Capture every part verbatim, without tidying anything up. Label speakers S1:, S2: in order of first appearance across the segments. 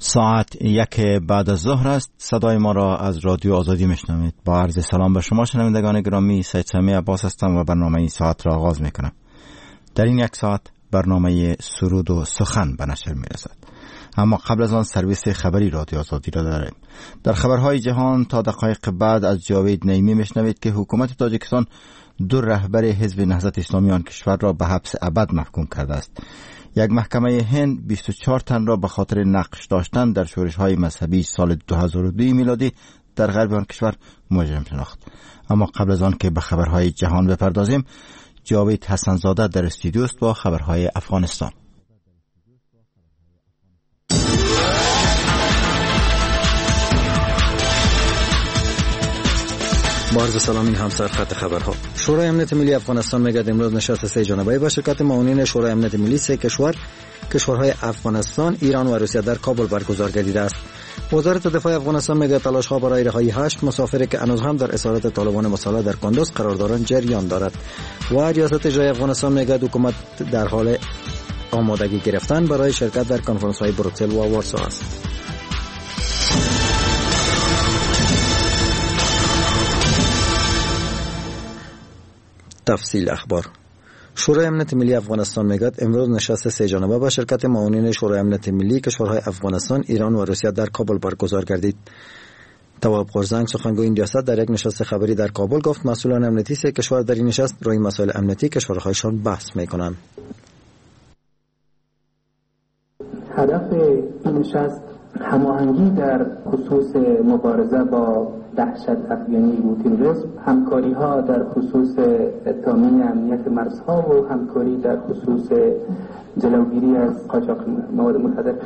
S1: ساعت یک بعد از ظهر است. صدای ما را از رادیو آزادی میشنوید. با عرض سلام به شما شنوندگان گرامی، سید سمی عباس هستم و برنامه این ساعت را آغاز میکنم. در این یک ساعت برنامه سرود و سخن به نشر میرسد، اما قبل از آن سرویس خبری رادیو آزادی را داریم. در خبرهای جهان تا دقایق بعد از جاوید نعیمی میشنوید که حکومت تاجیکستان دو رهبر حزب نهضت اسلامی آن کشور را به حبس ابد محکوم کرده است. یک محکمه هند بیست و چهار تن را به خاطر نقش داشتن در شورش‌های مذهبی سال دو هزار و دو میلادی در غرب آن کشور مجرم شناخت. اما قبل از آن که به خبرهای جهان بپردازیم، جاوید حسن‌زاده در استودیو است با خبرهای افغانستان.
S2: با عرض سلام، این همسر خط خبرها. شورای امنیت ملی افغانستان میگه امروز نشست سه جانبه با شرکت معاونین شورای امنیت ملی سه کشور کشورهای افغانستان، ایران و روسیه در کابل برگزار گردیده است. وزارت دفاع افغانستان میگه تلاش ها برای رهایی هشت مسافری که هنوز هم در اسارت طالبان مسلح در کندوز قرار دارند جریان دارد. و ریاست اجرایی افغانستان میگه حکومت در حال آمادگی گرفتن برای شرکت در کنفرانس های بروکسل و وارسا است. تفصیل اخبار. شورای امنیت ملی افغانستان میگه امروز نشست سه جانبه با شرکت معاونین شورای امنیت ملی کشورهای افغانستان، ایران و روسیه در کابل برگزار گردید. تواب قرزنگ سخنگوی این ریاست در یک نشست خبری در کابل گفت مسئولان امنیتی سه کشور در این نشست روی مسائل امنیتی کشورهایشان بحث میکنند.
S3: هدف این نشست هماهنگی در خصوص مبارزه با دهشت افغانی و تروریسم، همکاری ها در خصوص تامین امنیت مرزها و همکاری در خصوص جلوگیری از قاچاق مواد مخدر.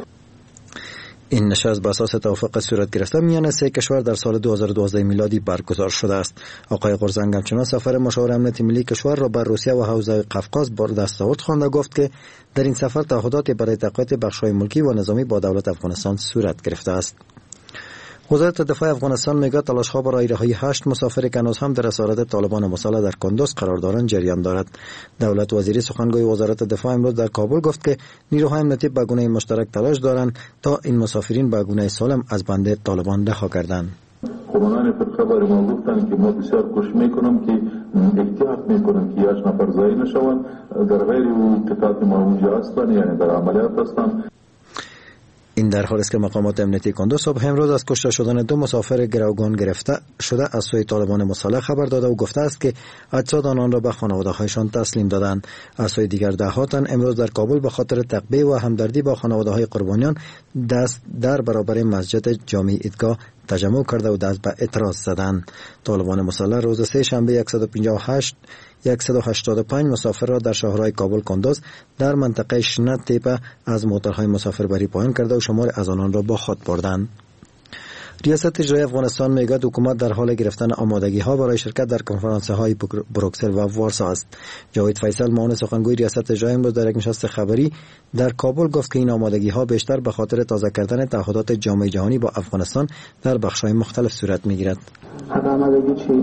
S2: این نشست بر اساس توافق صورت گرفته میان سه کشور در سال دو هزار و دوازده میلادی برگزار شده است. آقای قرزنگ همچنین سفر مشاور امنیت ملی کشور را بر روسیه و حوزه قفقاز بر دستاورد خوانده گفت که در این سفر تعهدات برای تقویت بخش‌های ملکی و نظامی با دولت افغانستان صورت گرفته است. وزارت دفاع افغانستان میگه تلاش‌ها برای رهایی هشت مسافر که هنوز هم در اسارت طالبان مسلح در کندوز قرار دارند جریان دارد. دولت وزیری سخنگوی وزارت دفاع امروز در کابل گفت که نیروهای امنیتی به گونه مشترک تلاش دارند تا این مسافرین به گونه سالم از بند طالبان رها گردند.
S4: قومندان فرقه برای ما گفتند که ما بسیار کوشش میکنم که احتیاط میکنم که هیچ نفر ضایع نشوند در غیر اتفاق ما اونجا هستند، یعنی در عملیات هستند.
S2: این در حالی است که مقامات امنیتی کندوز صبح امروز از کشته شدن دو مسافر گروگان گرفته شده از سوی طالبان مسلح خبر داده و گفته است که اجساد آنان را به خانواده‌هایشان تسلیم دادند. از سوی دیگر ده ها تن امروز در کابل به خاطر تعقیب و همدردی با خانواده‌های قربانیان دست در برابر مسجد جامع عیدگاه تجمع کرده و دست به اعتراض زدند. طالبان مسلح روز سه شنبه صد و پنجاه و هشت صد و هشتاد و پنج مسافر را در شهرهای کابل کندوز در منطقه شنت تیپه از موتورهای مسافربری پایین کرده و شمار از آنان را با خود بردند. ریاست اجرایی افغانستان میگه حکومت در حال گرفتن آمادگی ها برای شرکت در کنفرانس های بروکسل و وارسا است. جاوید فیصل معاون سخنگوی ریاست اجرایی امروز در یک نشست خبری در کابل گفت که این آمادگی ها بیشتر به خاطر تازه کردن تعهدات جامعه جهانی با افغانستان در بخش‌های مختلف صورت میگیرد.
S3: آمادگی چی؟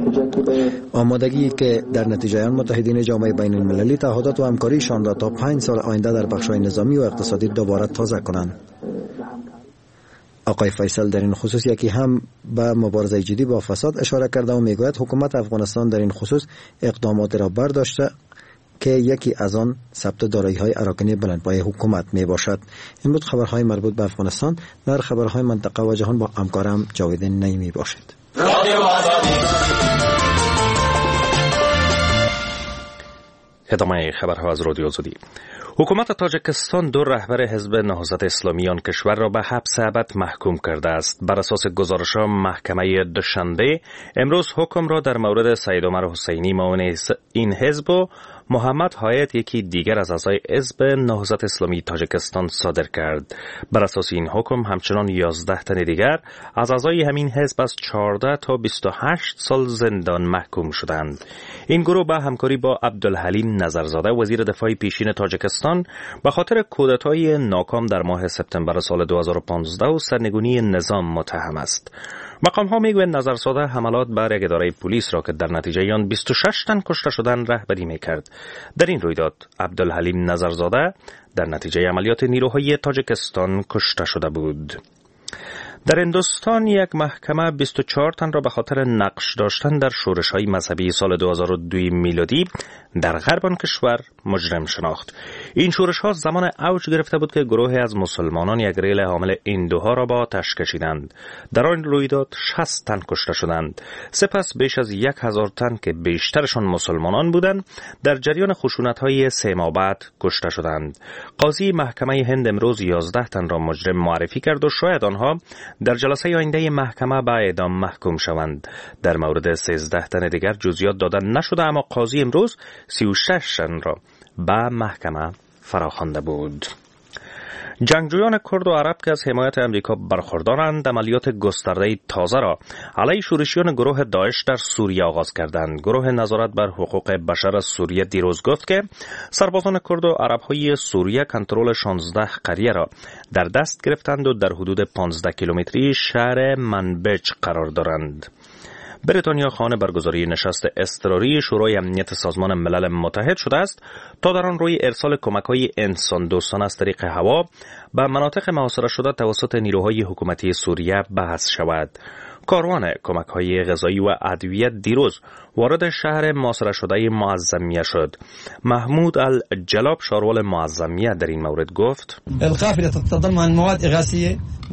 S2: آمادگی که در نتیجه آن متحدین جامعه بین المللی تعهدات و همکاریشان را تا پنج سال آینده در بخش‌های نظامی و اقتصادی دوباره تازه کنند. آقای فیصل در این خصوص یکی هم به مبارزه جدی با فساد اشاره کرده و میگوید حکومت افغانستان در این خصوص اقدامات را برداشته که یکی از آن ثبت دارایی‌های اراکین بلندپایه حکومت می باشد. این بود خبرهای مربوط به افغانستان. در خبرهای منطقه و جهان با همکارم جاوید نعیمی باشید.
S5: ادامه خبرها از رادیو آزادی. حکومت تاجیکستان دو رهبر حزب نهضت اسلامی آن کشور را به حبس ابد محکوم کرده است. بر اساس گزارش‌ها محکمه دوشنبه امروز حکم را در مورد سید عمر حسینی معاون این حزب و محمد هایت یکی دیگر از اعضای حزب نهضت اسلامی تاجیکستان صادر کرد. بر اساس این حکم همچنان یازده تن دیگر از اعضای همین حزب از چهارده تا بیست و هشت سال زندان محکوم شدند. این گروه به همکاری با عبدالحلیم نظرزاده وزیر دفاع پیشین تاجیکستان به خاطر کودتای ناکام در ماه سپتامبر سال دو هزار و پانزده و سرنگونی نظام متهم است. مقام ها میگویند نظرساده حملات بر یک اداره پلیس را که در نتیجه آن بیست و شش تن کشته شدند رهبری میکرد. در این رویداد عبدالحلیم نظرزاده در نتیجه عملیات نیروهای تاجیکستان کشته شده بود. در هندوستان یک محکمه بیست و چهار تن را به خاطر نقش داشتن در شورش‌های مذهبی سال دو هزار و دو میلادی در غرب آن کشور مجرم شناخت. این شورش‌ها زمان اوج گرفته بود که گروهی از مسلمانان یک ریل حامل هندوها را با آتش کشیدند. در آن رویداد شصت تن کشته شدند. سپس بیش از یک هزار تن که بیشترشان مسلمانان بودند در جریان خشونت‌های سه ماه بعد کشته شدند. قاضی محکمه هند امروز یازده تن را مجرم معرفی کرد و شاید آنها در جلسه آینده محکمه به اعدام محکوم شوند. در مورد سیزده تن دیگر جزئیات دادن نشده، اما قاضی امروز سی و شش تن را به محکمه فراخوانده بود. جنگجویان کرد و عرب که از حمایت امریکا برخوردارند عملیات گسترده تازه را علیه شورشیان گروه داعش در سوریه آغاز کردند. گروه نظارت بر حقوق بشر از سوریه دیروز گفت که سربازان کرد و عرب‌های سوریه کنترل شانزده قریه را در دست گرفتند و در حدود پانزده کیلومتری شهر منبج قرار دارند. بریتانیا خواهان برگزاری نشست اضطراری شورای امنیت سازمان ملل متحد شده است تا در آن روی ارسال کمک‌های انسان دوستانه از طریق هوا به مناطق محاصره شده توسط نیروهای حکومتی سوریه بحث شود. کاروان کمک‌های غذایی و ادویه دیروز وارد شهر محاصره شده معظمیه شد. محمود الجلاب شارول معظمیه در این مورد گفت:
S6: القافله تتضمن مواد اغاثیه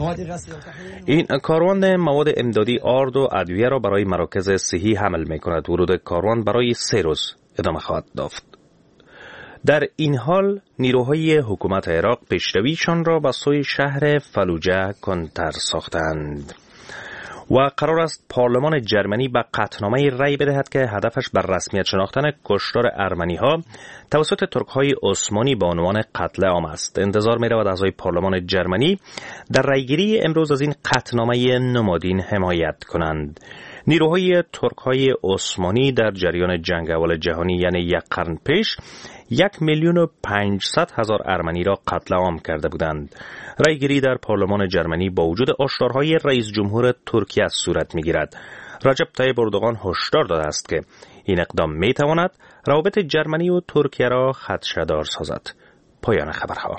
S5: این کاروان مواد امدادی آرد و ادویه را برای مراکز صحی حمل می‌کند. ورود کاروان برای سه روز ادامه خواهد یافت. در این حال نیروهای حکومت عراق پیشرویشان را به سوی شهر فلوجه کنتر ساختند و قرار است پارلمان جرمنی به قطعنامه رأی بدهد که هدفش بر رسمیت شناختن کشتار ارمنی‌ها توسط ترک‌های عثمانی به عنوان قتل عام است. انتظار می‌رود اعضای پارلمان جرمنی در رأیگیری امروز از این قطعنامه نمادین حمایت کنند. نیروهای ترک‌های عثمانی در جریان جنگ اول جهانی یعنی یک قرن پیش یک میلیون و پنجصد هزار ارمنی را قتل عام کرده بودند. رأیگیری در پارلمان جرمنی با وجود هشدارهای رئیس جمهور ترکیه صورت می‌گیرد. رجب طیب اردوغان هشدار داده است که این اقدام می‌تواند روابط جرمنی و ترکیه را خدشه‌دار سازد. پایان خبرها.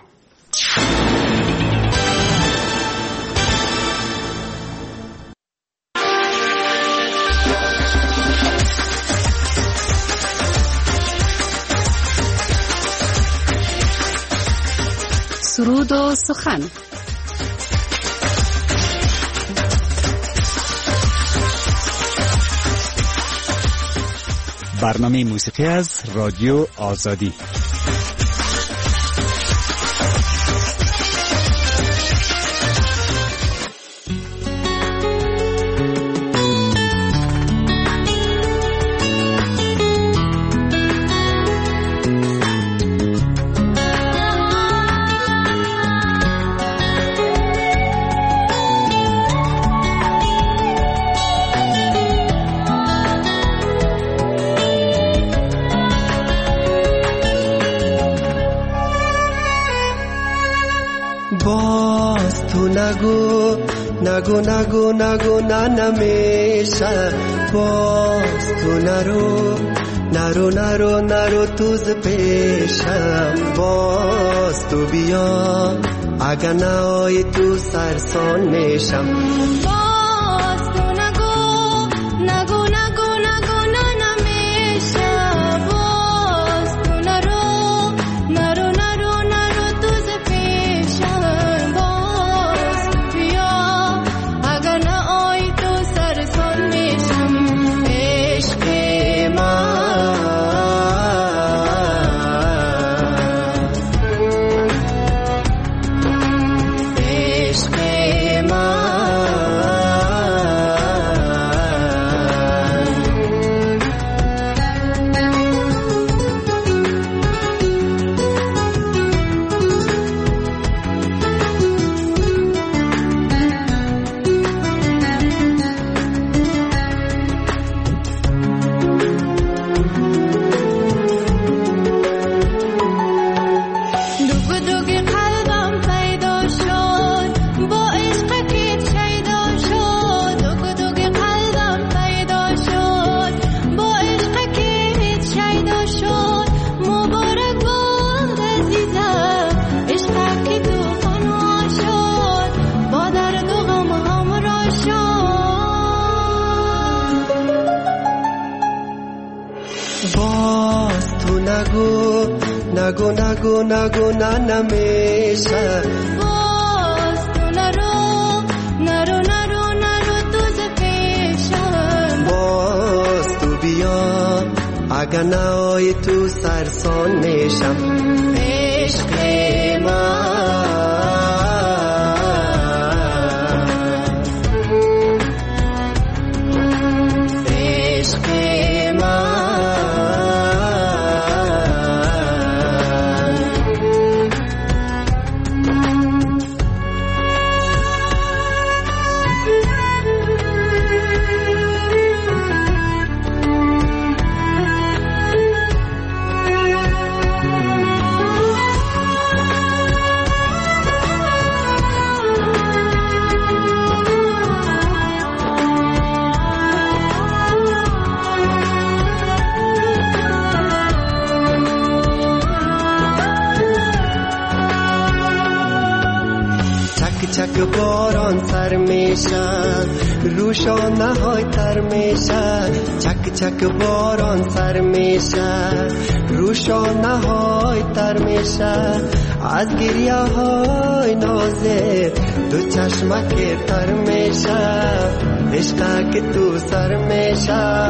S7: سرود و سخن.
S8: برنامه موسیقی از رادیو آزادی.
S9: نگو نگو نگو نگو نه نمیشه باز تو نرو نرو نرو نرو توز پیشم باز تو بیا اگر نهایی تو سرسان میشم
S10: باز تو نگو نگو نگو نگو نه نمیشه باز تو نرو نرو نرو نرو توز پیشم باز تو بیا اگر نهایی تو سرسان میشم عشق من با
S9: نگو نگو نگو نگو نه نمیشه
S10: باز تو نرو نرو نرو نرو تو ز پیشم
S9: باز تو بیا اگر نای تو سرسان میشم عشق من چک باران سر میشه روشانه های تر میشه چک چک باران سر میشه روشانه های تر میشه از گریه های نازه دو چشمک تر میشه عشقه که تو سر میشه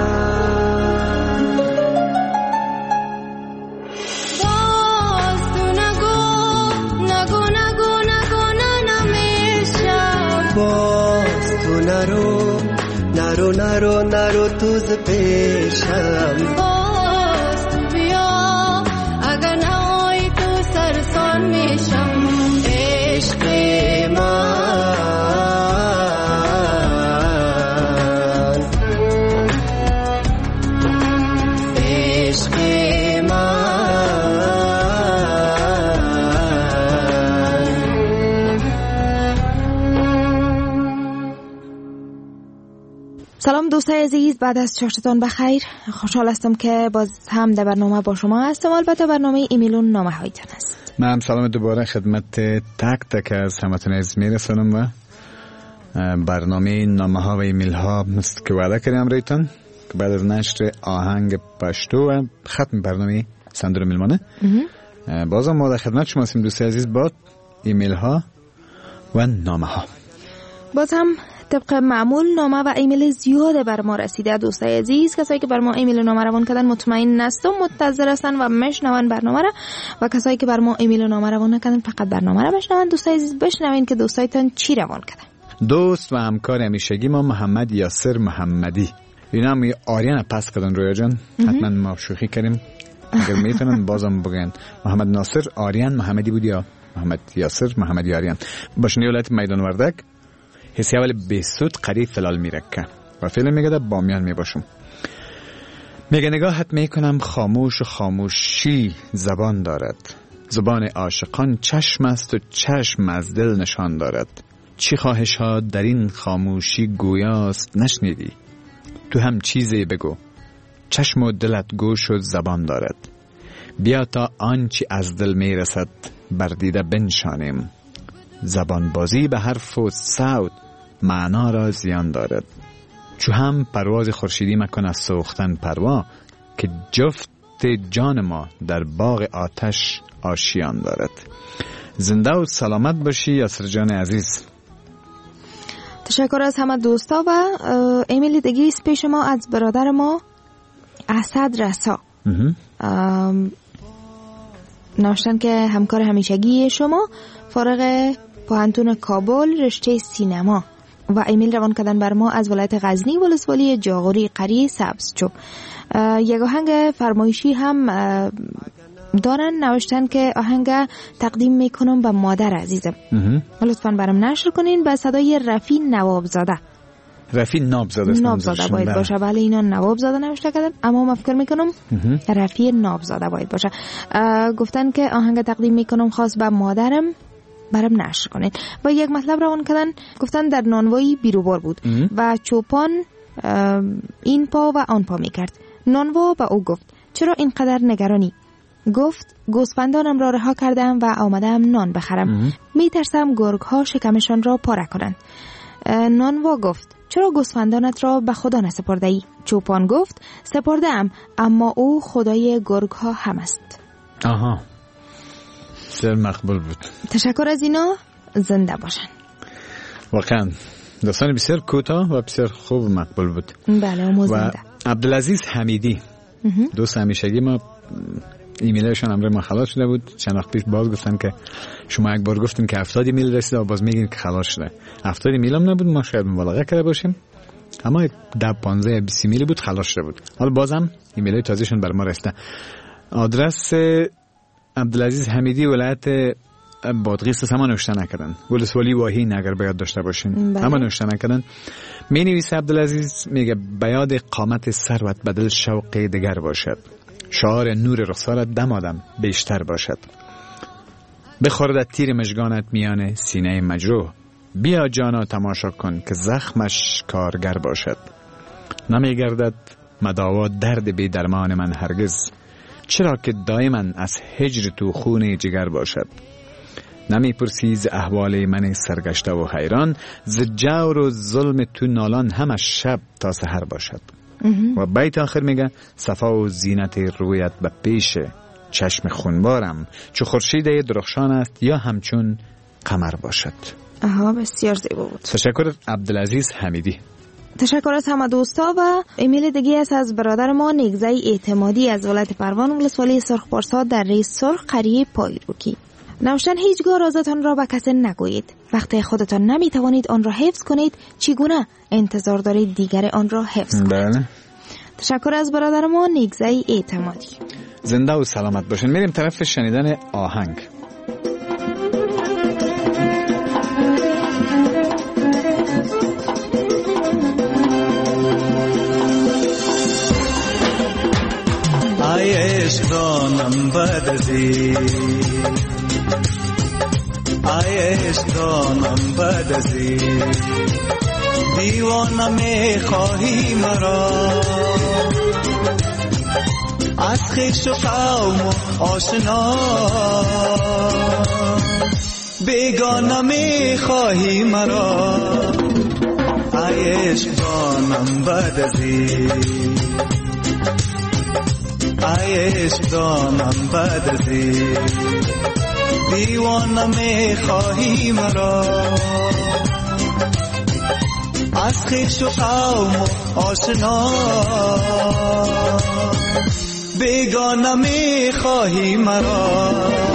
S9: باز تو نرو نرو نرو نرو تو ز پیشم
S10: باز تو بیا اگر نای تو سرسان میشم عشق من عشق من
S11: سلام دوستای عزیز، بعد از چاشتتان بخیر. خوشحال هستم که باز هم در برنامه با شما هستم. البته برنامه ایمیلون نامه هایتان است.
S12: من سلام دوباره خدمت تک تک از همتون عزیز میرسونم و برنامه نامه ها و ایمیل ها مثل که وعده کردم ریتون که بعد از نشر آهنگ پشتو و ختم برنامه صندوق میلمانه بازم ما در خدمت شما هستیم دوستای عزیز با ایمیل ها و نامه ها.
S11: باز هم طبق معمول نامه و ایمیل زیاده بر ما رسیده دوستای عزیز. کسایی که بر ما ایمیل و نامه روان کردن مطمئن هستم منتظر هستن و میشنون برنامه را، و کسایی که بر ما ایمیل و نامه روان نکردن فقط برنامه را بشنون. دوستای عزیز بشنوین که دوستایتان چی روان کردن.
S12: دوست و همکار همیشگی ما محمد یاسر محمدی، اینا هم آریان پس کردن رویا جان، حتما ما شوخی کردیم اگر میتونن بازم بگن محمد ناصر آریان محمدی بود یا محمد یاسر محمدی آریان. باشن ولایت میدان وردک حسی اول بیسود قریب فلال میرکه و فعلا میگه در بامیان میباشم. میگه نگاهت میکنم خاموش و خاموشی زبان دارد، زبان عاشقان چشم است و چشم از دل نشان دارد. چی خواهش ها در این خاموشی گویاست نشنیدی؟ تو هم چیزی بگو، چشم و دلت گوش و زبان دارد. بیا تا آنچه از دل میرسد بر دیده بنشانیم. زبان بازی به حرف و صوت معنا را زیان دارد. چو هم پرواز خورشیدی مکن از سوختن پروا، که جفت جان ما در باغ آتش آشیان دارد. زنده و سلامت باشی یاسر جان عزیز.
S11: تشکر از همه دوستا. و ایمیل دیگه است پیش ما از برادر ما اسد رسا. نوشتن که همکار همیشگی شما، فارغ پوهنتون کابل رشته سینما، و ایمیل روان کردن بر ما از ولایت غزنی ولسوالی جاغوری قریه سبزچوب. یک آهنگ فرمایشی هم دارن، نوشتن که آهنگ تقدیم میکنم به مادر عزیزم، لطفاً برام نشر کنین به صدای رفی نوابزاده.
S12: رفی نابزاده
S11: نابزاده باید باشه. بله اینا نوابزاده نوشته کردن، اما من فکر میکنم رفی نابزاده باید باشه. گفتن که آهنگ تقدیم میکنم خاص به مادرم، برام نشر کنین. و یک مطلب روان کردن، گفتن در نانوایی بیروبار بود و چوپان این پا و آن پا میکرد. نانوا به او گفت چرا اینقدر نگرانی؟ گفت گوسفندانم را رها کردم و آمدم نان بخرم. میترسم گرگ ها شکمشان را پاره کنند. نانوا گفت چرا گوسفندانت را به خدا نسپرده‌ای؟ چوپان گفت سپرده‌ام، اما او خدای گرگ ها هم است.
S12: آها، بسیار مقبول بود.
S11: تشکر از اینا، زنده باشن.
S12: واقعا داستان بسیار کوتاه و بسیار خوب و مقبول بود.
S11: بله، اموزنده.
S12: و عبدالعزیز حمیدی دوست همیشگی ما، ایمیلشان امر ما خلاص شده بود. چند وقت پیش باز گفتن که شما یک بار گفتین که هفتاد ایمیل رسیده و باز میگین که خلاص شده. هفتاد ایمیل هم نبود، ما شاید مبالغه کرده باشیم، اما ده پانزده بیست ایمیل بود خلاص شده بود. حالا بازم ایمیل تازهشون بر ما رسیده. آدرس عبدالعزیز حمیدی ولایت بادغیس هم نوشته نکردن، ولسوالی واهین اگر باید داشته باشین اما نوشته نکردن. می نویسه عبدالعزیز، میگه بیاد قامت ثروت بدل شوق دیگر باشد، شعار نور رخسارت دم آدم بیشتر باشد، بخورد تیر مژگانت میان سینه مجروح، بیا جانا تماشا کن که زخمش کارگر باشد، نمیگردد مداوا درد بی درمان من هرگز، چرا که دائما از هجر تو خون جگر باشد، نمی پرسی ز احوال من سرگشته و حیران، ز جور و ظلم تو نالان همش شب تا سحر باشد. و بیت آخر میگه صفا و زینت رویت به پیش چشم خونبارم، چو خورشید درخشان است یا همچون قمر باشد.
S11: آها، بسیار زیبا بود.
S12: تشکر عبدالعزیز حمیدی.
S11: تشکر از همه دوستا. و ایمیل دیگه است از برادر ما نگزه اعتمادی از ولایت پروان ولسوالی سرخ پارسا در ری سرخ قریه پایروکی. نوشتن هیچگاه رازتان را به کسی نگویید. وقتی خودتان نمی توانید آن را حفظ کنید، چگونه انتظار دارید دیگر آن را حفظ کنید؟
S12: بله.
S11: تشکر از برادر ما نگزه اعتمادی.
S12: زنده و سلامت باشین. میریم طرف شنیدن آهنگ.
S13: ای عشقانم بدزی، ای عشقانم بدزی، دیوانه میخواهی مرا، از خویش و قوم و آشنا بیگانه میخواهی مرا، ای عشقانم بدزی، ای عشقانم بدزی، دیوانه میخواهی مرا، از خویش و قوم و آشنا بیگانه میخواهی مرا،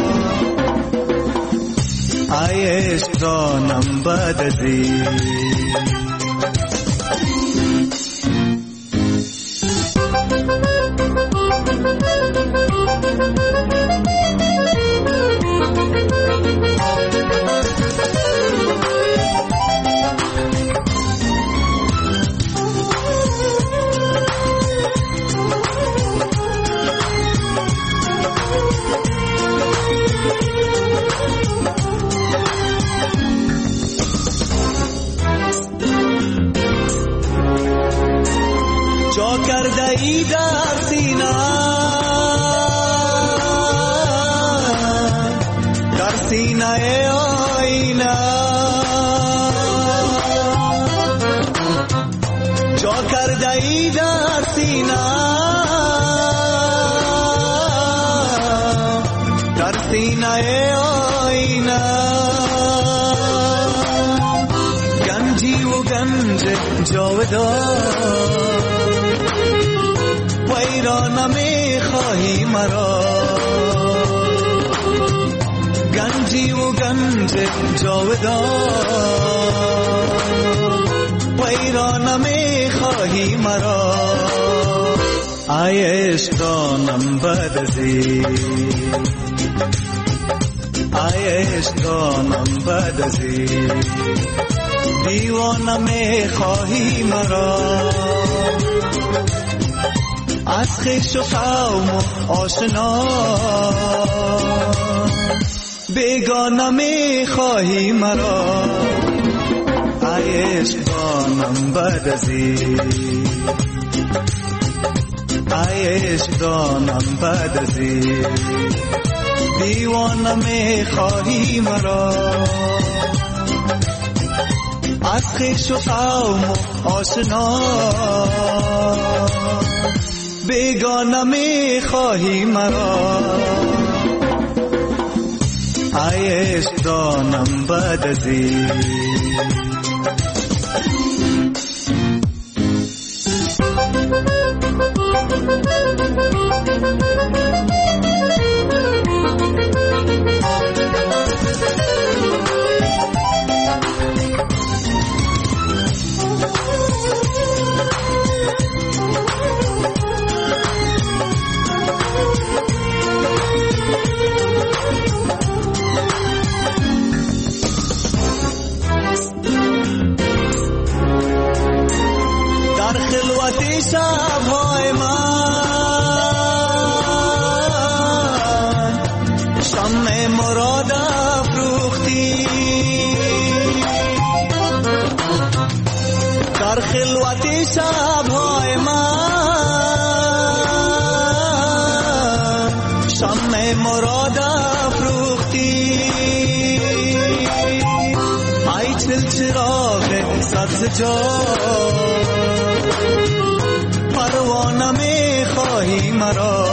S13: ای عشقانم بدزی. جا کرده ای در سینه، در سینه آینه، جا کرده ای در سینه، در سینه آینه، گنجی و گنج جاودان، ویرانه میخواهی مرا، گنجی و گنج جاودان، ویرانه میخواهی مرا، ای عشقانم بدزی، ای عشقانم بدزی، دیوانه میخواهی مرا، از خویش و قوم و آشنا بیگانه میخواهی مرا، ای عشقانم بدزی، ای عشقانم بدزی، دیوانه میخواهی مرا، از خویش و قوم و آشنا بیگانه می خواهی مرا ای عشق دانم بعد از این شب‌های من شمع مراد افروختی در خلوت شب‌های من شمع مراد افروختی ای چل چراغ سبز جان پروانه می خواهی مرا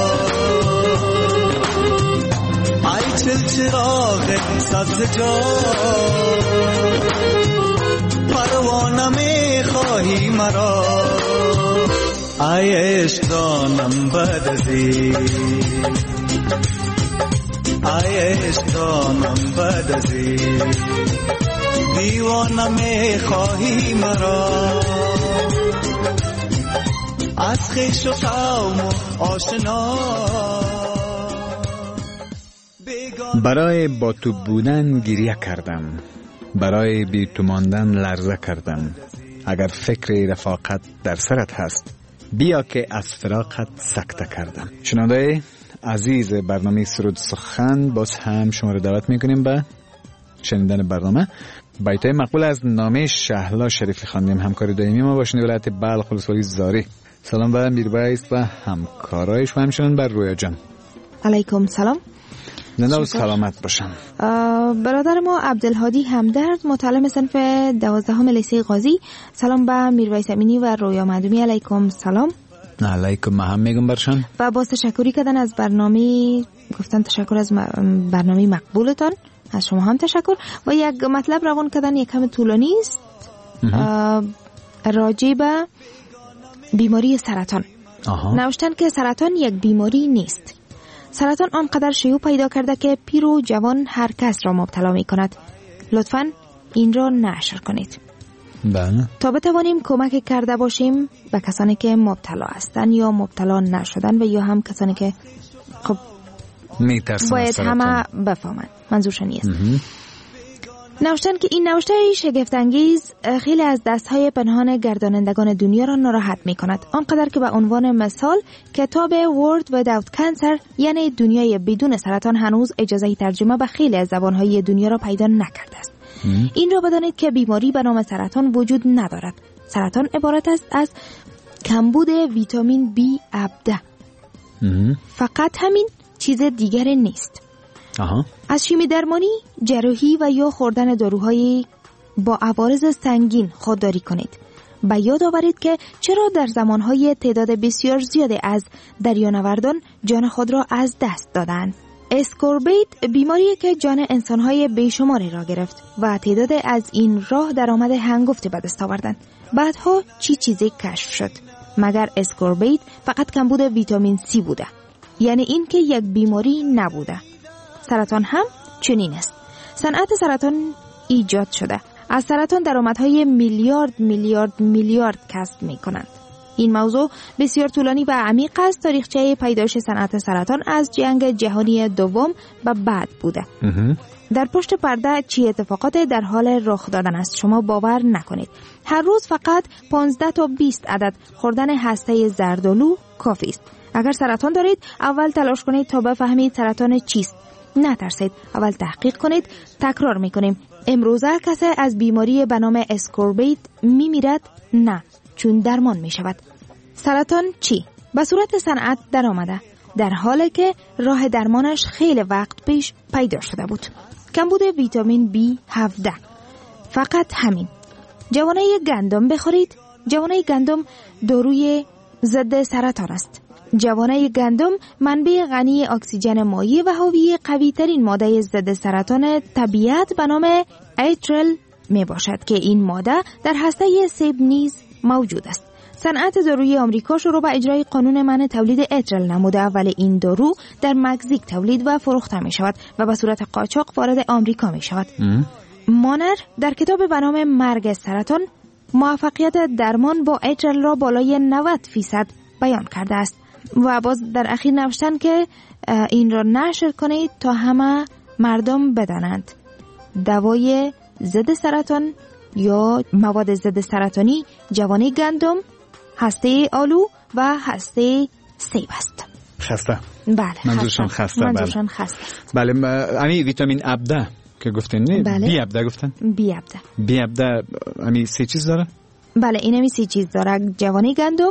S13: ای چل چراغ سبز جان پروانه می خواهی مرا ای عشق دانم بعد از این ای عشق دانم بعد از این دیوانه می خواهی مرا از خویش و قوم و آشنا
S12: برای با تو بودن گریه کردم برای بی تو ماندن لرزه کردم اگر فکر رفاقت در سرت هست بیا که از فراقت سکته کردم. شنونده عزیز برنامه سرود سخن باز هم شما رو دعوت میکنیم به شنیدن برنامه. بیتای مقبول از نامه شهلا شریفی خواندیم همکار دائمی ما باشین ولایت بلخ ولسوالی زاری. سلام به میربایست و همکارایش و همچنان بر رویا جان.
S11: علیکم سلام.
S12: زنده و سلامت باشم.
S11: برادر ما عبدالهادی همدرد متعلم صنف دوازدهم لیسه قاضی. سلام به میربایست امینی و رویا مدومی. علیکم سلام.
S12: علیکم ما هم میگم برشان.
S11: و با تشکری کردن از برنامه گفتن تشکر از برنامه مقبولتان از شما هم تشکر و یک مطلب روان کردن یک کم طولانی است راجع به بیماری سرطان. نوشتن که سرطان یک بیماری نیست. سرطان آنقدر شیوع پیدا کرده که پیر و جوان هر کس را مبتلا می کند. لطفاً این را نشر کنید.
S12: بله.
S11: تا بتوانیم کمک کرده باشیم به کسانی که مبتلا هستند یا مبتلا نشدن و یا هم کسانی که خب باید همه بفهمند. منظورشان نیست. نوشتن که این نوشته شگفت انگیز خیلی از دستهای پنهان گردانندگان دنیا را ناراحت می کند. آنقدر که به عنوان مثال کتاب World Without Cancer یعنی دنیای بدون سرطان هنوز اجازه ترجمه به خیلی از زبانهای دنیا را پیدا نکرده است. این را بدانید که بیماری به نام سرطان وجود ندارد. سرطان عبارت است از کمبود ویتامین بی هفده. فقط همین، چیز دیگری نیست.
S12: آها.
S11: از شیمی درمانی، جراحی و یا خوردن داروهای با عوارض سنگین خودداری کنید. به یاد آورید که چرا در زمانهای تعداد بسیار زیادی از دریانوردان جان خود را از دست دادند. اسکوربیت بیماریه که جان انسانهای بیشماری را گرفت و تعداد از این راه درآمد هنگفت به دست آوردند. بعدها چی چیزی کشف شد؟ مگر اسکوربیت فقط کمبود ویتامین سی بوده؟ یعنی این که یک بیماری نبوده. سرطان هم چنین است. صنعت سرطان ایجاد شده. از سرطان درآمدهای میلیارد میلیارد میلیارد کسب می کنند. این موضوع بسیار طولانی و عمیق است. تاریخچه پیدایش صنعت سرطان از جنگ جهانی دوم و بعد بوده. در پشت پرده چی اتفاقات در حال رخ دادن است شما باور نکنید. هر روز فقط پانزده تا بیست عدد خوردن هسته زردآلو کافی است. اگر سرطان دارید اول تلاش کنید تا بفهمید سرطان چیست. نترسید، اول تحقیق کنید. تکرار میکنیم امروزه کسی از بیماری به نام اسکوربیت میمیرد؟ نه، چون درمان میشود. سرطان چی؟ به صورت صنعت در آمده، در حالی که راه درمانش خیلی وقت پیش پیدا شده بود. کمبود ویتامین بی هفده. فقط همین. جوانه گندم بخورید. جوانه گندم داروی ضد سرطان است. جوانه گندم منبع غنی اکسیژن مایع و حاوی قوی ترین ماده ضد سرطان طبیعت به نام ایترل می باشد که این ماده در هسته سیب نیز موجود است. صنعت داروی آمریکا شروع به اجرای قانون منع تولید ایترل نموده، ولی این دارو در مکزیک تولید و فروخته می شود و به صورت قاچاق وارد آمریکا می شود. مانر در کتاب به نام مرگ سرطان موفقیت درمان با ایترل را بالای نود فیصد بیان کرده است و باز در اخیر نوشتن که این را نشر کنید تا همه مردم بدانند. دوای ضد سرطان یا مواد ضد سرطانی جوانه گندم، هسته آلو و هسته سیب است.
S12: خسته.
S11: بله.
S12: منظورشان خسته.
S11: منظورشان خسته.
S12: بله. امی ویتامین ابدا که گفتن نه؟
S11: بله.
S12: بی ابدا گفتن؟
S11: بی ابدا.
S12: بی ابدا امی سه چیز داره؟
S11: بله این امی سه چیز داره: جوانه گندم،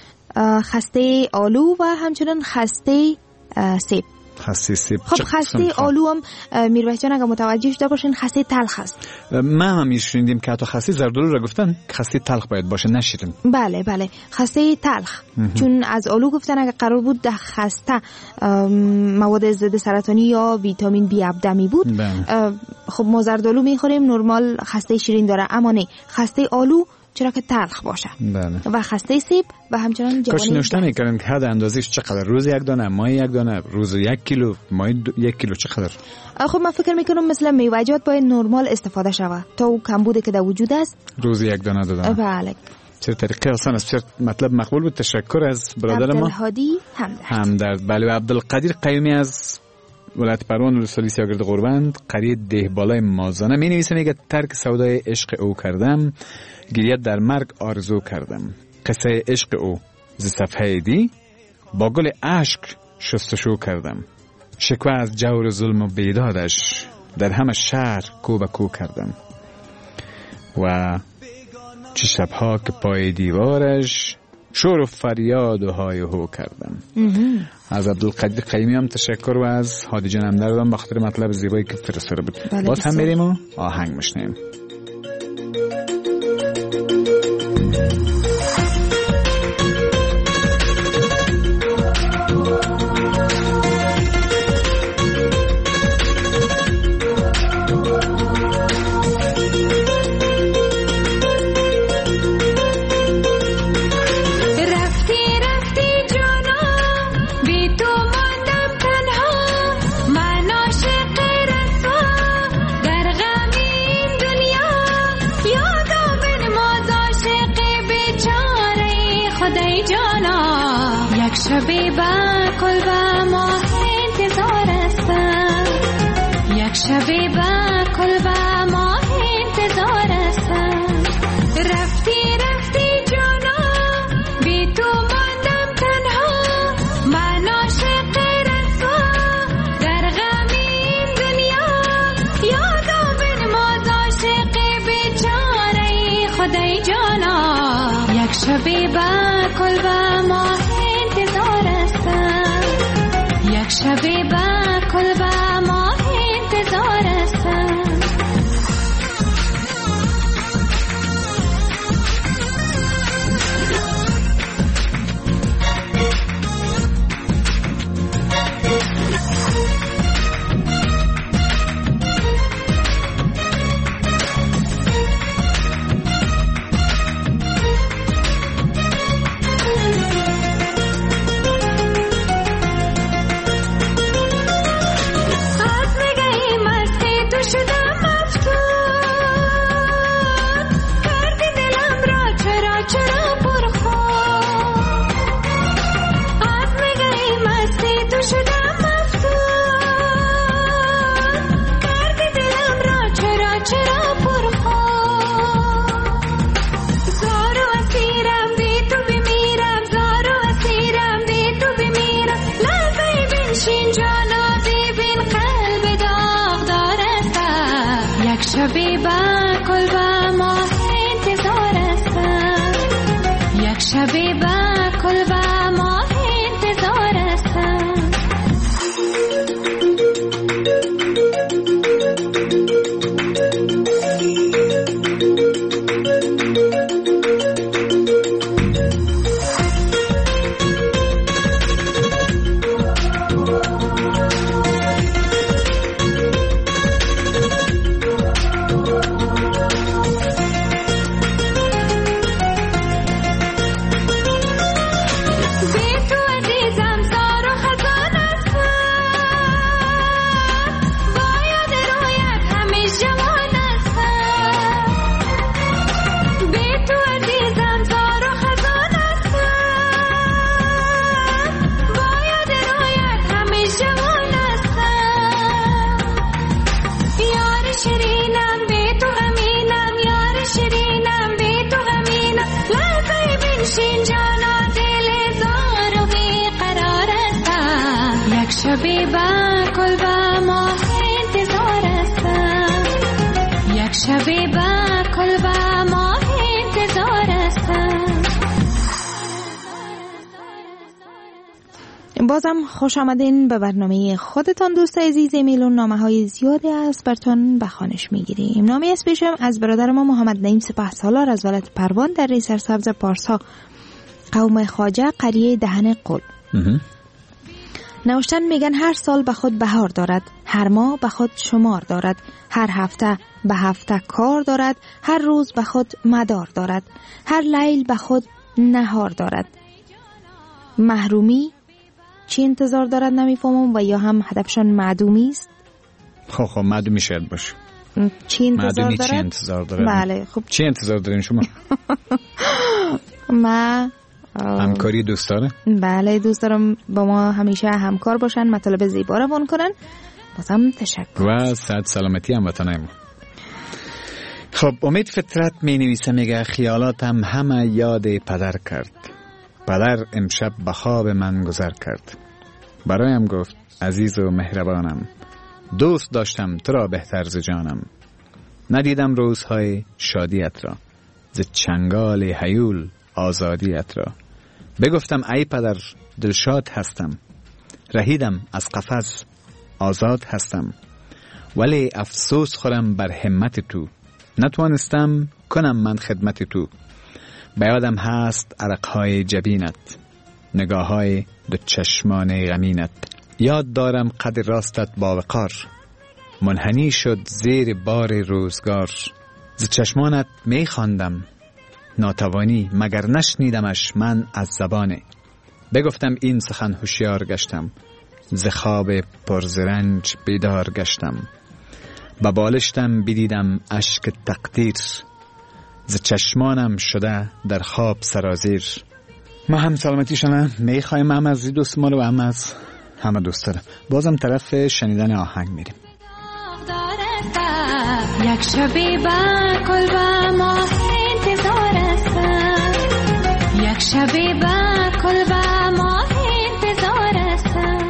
S11: خسته آلو و همچنین خسته سیب.
S12: خسته سیب.
S11: خب خسته آلو هم میرویس جان اگه متوجه شده باشین خسته تلخ است.
S12: ما هم میشنیدیم که حتی خسته زردالو را گفتن خسته تلخ باید باشه، نشیدیم.
S11: بله بله خسته تلخ. چون از آلو گفتن اگه قرار بود در خسته مواد ضد سرطانی یا ویتامین بی ابدا می بود، خب ما زردالو میخوریم نرمال خسته شیرین داره، اما نه خسته آلو چرا که تلخ باشه.
S12: بله.
S11: و خسته سیب و همچنان جوانه.
S12: کاش نوشته میکردن که حد اندازش چقدر، روز یک دانه، ماه یک دانه، روز یک کیلو، ماه یک کیلو چقدر.
S11: خب من فکر میکنم مثلا میوه‌جات باید نرمال استفاده شود تا او کمبودی که در وجود است
S12: روز یک دانه دادن.
S11: بله.
S12: چه طریقه آسان است، چه مطلب مقبول بود. تشکر از برادر ما
S11: عبدالهادی همدرد.
S12: همدرد. بله. و عبدالقدیر قیومی از ولایت پروان ولسوالی سیاگرد غربند قریه دهبالای مازانه می نویسه، میگه ترک سودای عشق او کردم، گریه در مرگ آرزو کردم، قصه عشق او ز صفحه دی با گل عشق شستشو کردم، شکوه از جور ظلم و بیدادش در همه شهر کو به کو کردم و چه شبها که پای دیوارش شور و فریاد و های هو کردم. از عبدالقدیر قیمی هم تشکر و از هادی جان همدردم به خاطر مطلب زیبایی که فرستاده بود. باز هم میریم و آهنگ میشنیم.
S10: شبی با کل با ماه انتظار هستم، یک شبی با کل با ماه انتظار هستم، رفتی رفتی جانا بی تو ماندم تنها، من عاشق رسوا در غم این دنیا، یادم بنماز عاشق بیچاره خدای جانا، یک شبی با کل با ماه یک شبی با کل با ماه انتظار هستم.
S11: بازم خوش آمدین به برنامه خودتان دوست عزیز. میلون نامه های زیادی از برتون به خوانش میگیریم. نامه از پیشم از برادر ما محمد نعیم سپهسالار از ولایت پروان در ری سرسبز پارسا، قوم خواجه، قریه دهن قل. نوشتن میگن هر سال به خود بهار دارد، هر ماه به خود شمار دارد، هر هفته به هفته کار دارد، هر روز به خود مدار دارد، هر لیل به خود نهار دارد. محرومی چی انتظار دارد نمیفهمم، و یا هم هدفشان معدومی است.
S12: خب خب معدومی شاید باشه.
S11: چی انتظار دارد؟
S12: چی انتظار دارد؟
S11: بله خب
S12: چی انتظار دارین شما؟
S11: ما
S12: همکاری دوست داره؟
S11: بله دوست دارم با ما همیشه همکار باشن، مطالب زیبا روان کنن. بازم تشکر
S12: و صحت سلامتی هموطنای ما. خب امید فطرت می نویسه، میگه خیالاتم همه یاد پدر کرد، پدر امشب به خواب من گذر کرد. برایم گفت عزیز و مهربانم، دوست داشتم تو را بهتر ز جانم. ندیدم روزهای شادیت را، ز چنگال هیول آزادیت را. بگفتم ای پدر دلشاد هستم، رهیدم از قفس آزاد هستم. ولی افسوس خورم بر همت تو، نتوانستم کنم من خدمت تو. بیادم هست عرقهای جبینت، نگاههای دو چشمان غمینت. یاد دارم قد راستت با وقار، منحنی شد زیر بار روزگار. ز چشمانت می خواندم ناتوانی، مگر نشنیدمش من از زبانه. بگفتم این سخن هوشیار گشتم، ز خواب پرزرنج بیدار گشتم. به بالشتم بدیدم اشک تقدیر، ز چشمانم شده در خواب سرازیر. ما هم سلامتیشانه میخوایم، هم از دوست ما رو و هم از همه دوست دارم. بازم طرف شنیدن آهنگ میریم.
S10: یک شبی با کل با ماه انتظار هستم، یک شبی با کل با ماه انتظار هستم.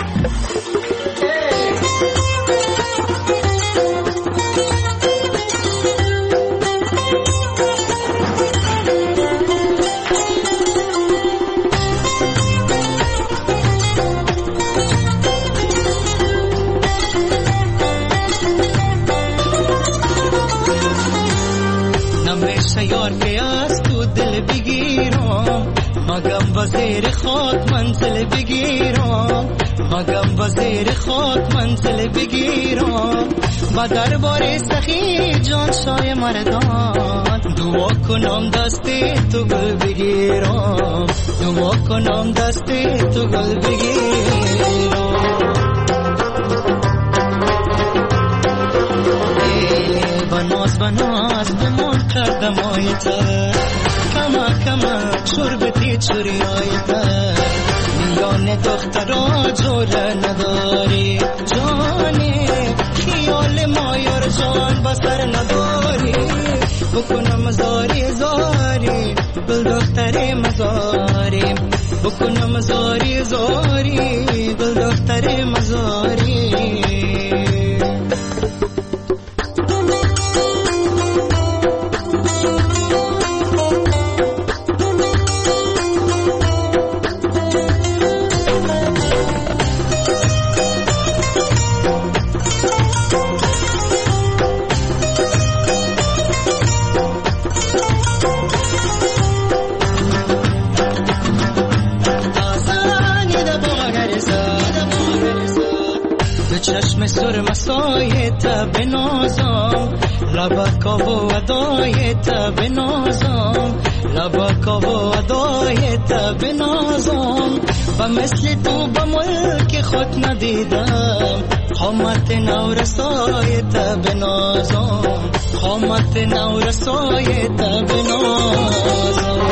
S13: یار که از تو دل بگیرم، مگم وزیر خاک منزل بگیرم، مگم وزیر خاک منزل بگیرم. با دربار سخی جان شای مردان، دعا کنم دستی تو گل بگیرم، دعا کنم دستی تو گل بگیرم. بناز بناز بمون کردم آیتا، کما کما شربتی چوری آیتا. میان دخترا جوره نداری، جانی خیال ما یار جان بسر نداری. بکنم زاری زاری گل دختر مزاری، بکنم زاری زاری گل دختر مزاری. چشم سر مسایت بنازم، لبکا و ادایت بنازم، لبکا و ادایت بنازم. و مثل تو به ملک خود ندیدم، خامت نو رسایت بنازم، خامت نو رسایت بنازم.